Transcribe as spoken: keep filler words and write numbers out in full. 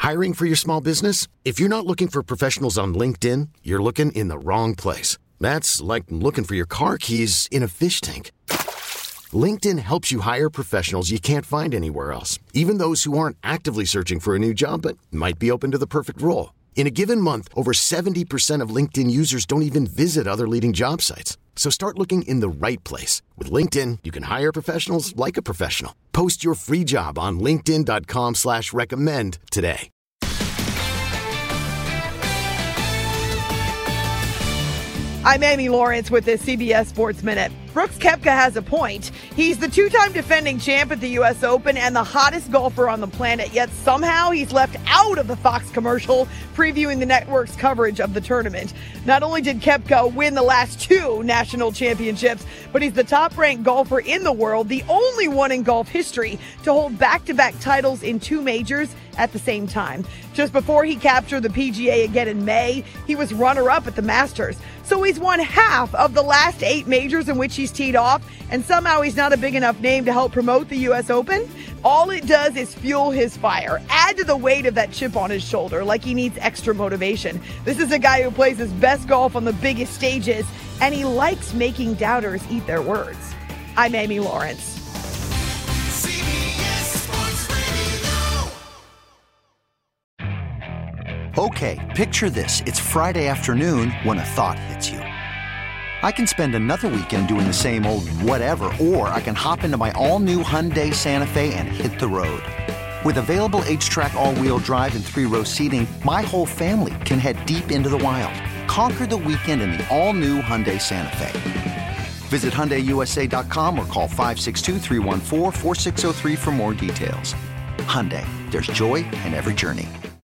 Hiring for your small business? If you're not looking for professionals on LinkedIn, you're looking in the wrong place. That's like looking for your car keys in a fish tank. LinkedIn helps you hire professionals you can't find anywhere else, even those who aren't actively searching for a new job but might be open to the perfect role. In a given month, over seventy percent of LinkedIn users don't even visit other leading job sites. So start looking in the right place. With LinkedIn, you can hire professionals like a professional. Post your free job on linkedin.com slash recommend today. I'm Amy Lawrence with this C B S Sports Minute. Brooks Koepka has a point. He's the two-time defending champ at the U S Open and the hottest golfer on the planet, yet somehow he's left out of the Fox commercial previewing the network's coverage of the tournament. Not only did Koepka win the last two national championships, but he's the top-ranked golfer in the world, the only one in golf history to hold back-to-back titles in two majors at the same time. Just before he captured the P G A again in May, he was runner-up at the Masters. So he's won half of the last eight majors in which he's teed off, and somehow he's not a big enough name to help promote the U S Open. All it does is fuel his fire, add to the weight of that chip on his shoulder, like he needs extra motivation. This is a guy who plays his best golf on the biggest stages, and he likes making doubters eat their words. I'm Amy Lawrence. Okay, picture this. It's Friday afternoon when a thought hits you. I can spend another weekend doing the same old whatever, or I can hop into my all-new Hyundai Santa Fe and hit the road. With available H-Track all-wheel drive and three-row seating, my whole family can head deep into the wild. Conquer the weekend in the all-new Hyundai Santa Fe. Visit Hyundai U S A dot com or call five six two, three one four, four six zero three for more details. Hyundai, there's joy in every journey.